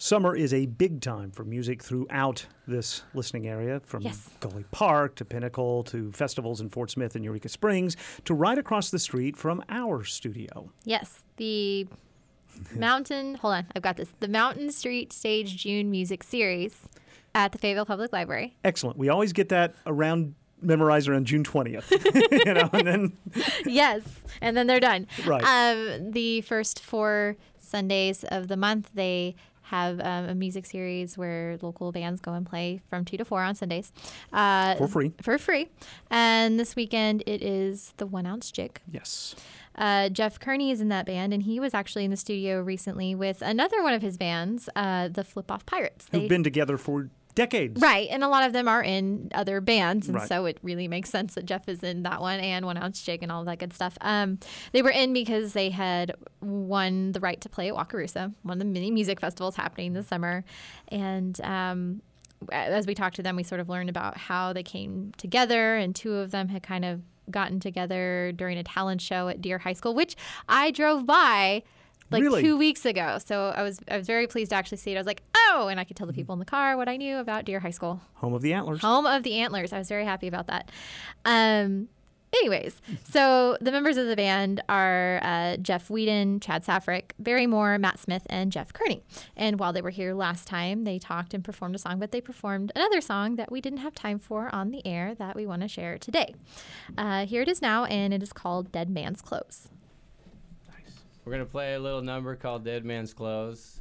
Summer is a big time for music throughout this listening area, from Gully Park to Pinnacle to festivals in Fort Smith and Eureka Springs to right across the street from our studio. Yes, the Mountain Street Stage June Music Series at the Fayetteville Public Library. Excellent. We always get that memorized around June 20th. And then yes, and then they're done. Right. The first 4 Sundays of the month, they have a music series where local bands go and play from 2 to 4 on Sundays. For free. For free. And this weekend, it is the 1 Ounce Jig. Yes. Jeff Kearney is in that band, and he was actually in the studio recently with another one of his bands, the Flip Off Pirates. Who've been together for decades. Right, and a lot of them are in other bands, and right. so it really makes sense that Jeff is in that one, and 1 Ounce Jig and all that good stuff. They were in because they had won the right to play at Wakarusa, one of the many music festivals happening this summer, and as we talked to them, we sort of learned about how they came together, and 2 of them had kind of gotten together during a talent show at Deer High School, which I drove by really? 2 weeks ago. So I was very pleased to actually see it. I was like, oh, and I could tell the people in the car what I knew about Deer High School. Home of the Antlers. Home of the Antlers. I was very happy about that. Anyways, so the members of the band are Jeff Whedon, Chad Safrick, Barry Moore, Matt Smith, and Jeff Kearney. And while they were here last time, they talked and performed a song, but they performed another song that we didn't have time for on the air that we want to share today. Here it is now, and it is called Dead Man's Clothes. Nice. We're going to play a little number called Dead Man's Clothes.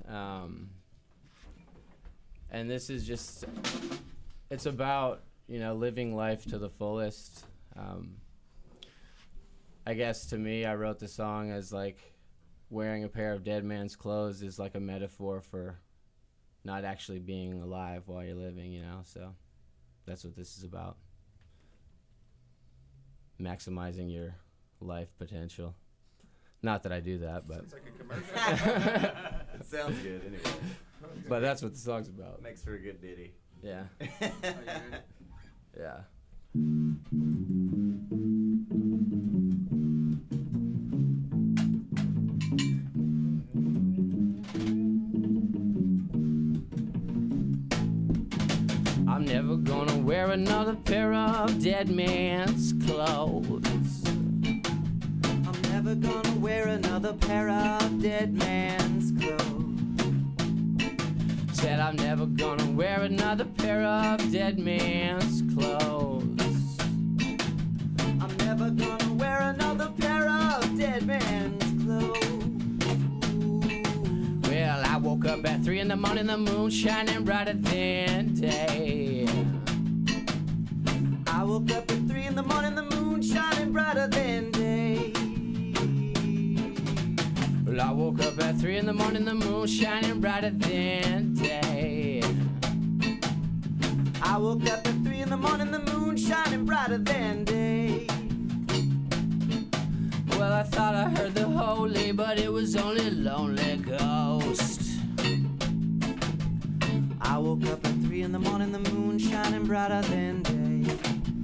And this is just, it's about, living life to the fullest. I guess to me, I wrote the song as like wearing a pair of dead man's clothes is like a metaphor for not actually being alive while you're living, so that's what this is about. Maximizing your life potential. Not that I do that, but it's like a commercial. It sounds good anyway. But that's what the song's about. Makes for a good ditty. Yeah. Yeah. I'm never gonna wear another pair of dead man's clothes. I'm never gonna wear another pair of dead man's clothes. Said I'm never gonna wear another pair of dead man's clothes. I'm never gonna wear another pair of dead man's clothes. Well, I woke up at 3 a.m, the moon shining brighter than day. I woke up at 3 a.m, the moon shining brighter than day. Well, I woke up at 3 a.m, the moon shining brighter than day. I woke up at 3 a.m, the moon shining brighter than day. Well, I thought I heard the holy, but it was only a lonely ghost. I woke up at 3 a.m, the moon shining brighter than day.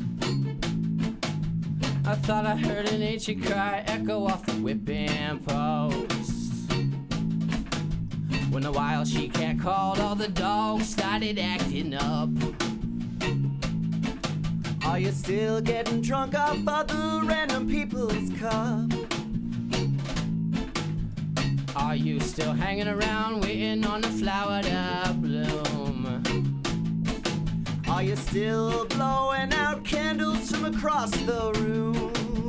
I thought I heard an ancient cry echo off the whipping post. When the wild she-cat called, all the dogs started acting up. Are you still getting drunk off other random people's cup? Are you still hanging around waiting on the flower to bloom? Are you still blowing out candles from across the room?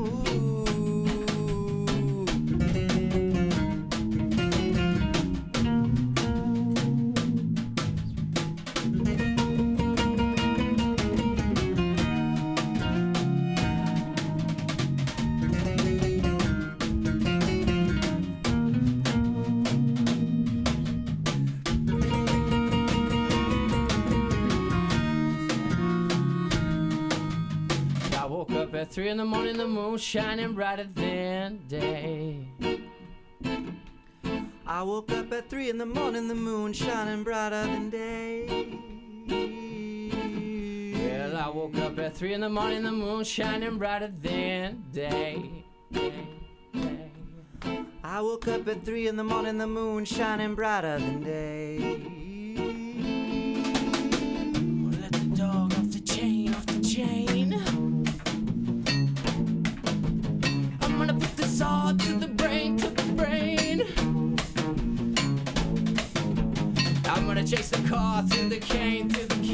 At 3 a.m, the moon shining brighter than day. I woke up at 3 a.m, the moon shining brighter than day. Well, I woke up at 3 a.m, the moon shining brighter than day. I woke up at 3 a.m, the moon shining brighter than day. I'm gonna chase the car through the cane,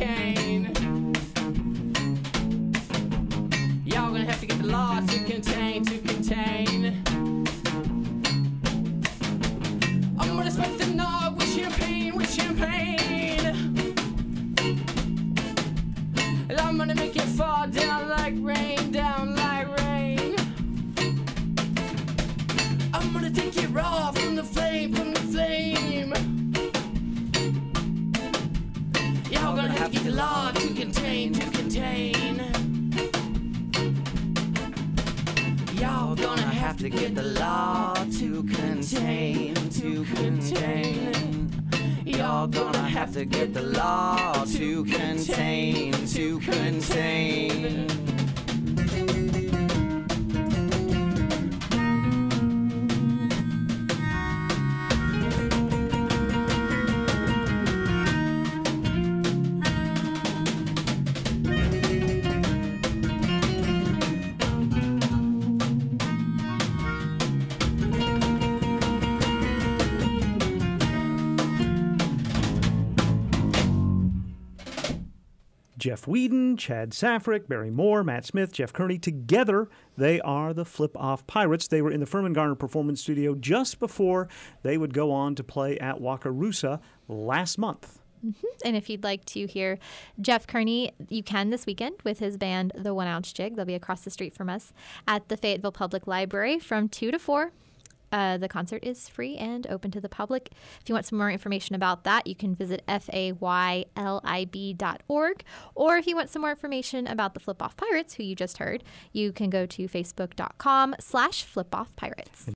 Y'all gonna have to get the law to contain, I'm gonna smoke the nog with champagne, And I'm gonna make it fall down like rain, I'm gonna take it raw from the flame, Y'all gonna have to get the law to contain, Y'all gonna have to get the law to contain, Y'all gonna have to get the law to contain, Jeff Whedon, Chad Safrick, Barry Moore, Matt Smith, Jeff Kearney. Together, they are the Flip Off Pirates. They were in the Furman Garner Performance Studio just before they would go on to play at Wakarusa last month. Mm-hmm. And if you'd like to hear Jeff Kearney, you can this weekend with his band, The 1 Ounce Jig. They'll be across the street from us at the Fayetteville Public Library from 2 to 4. The concert is free and open to the public. If you want some more information about that, you can visit faylib.org. Or if you want some more information about the Flip Off Pirates, who you just heard, you can go to facebook.com/flipoffpirates.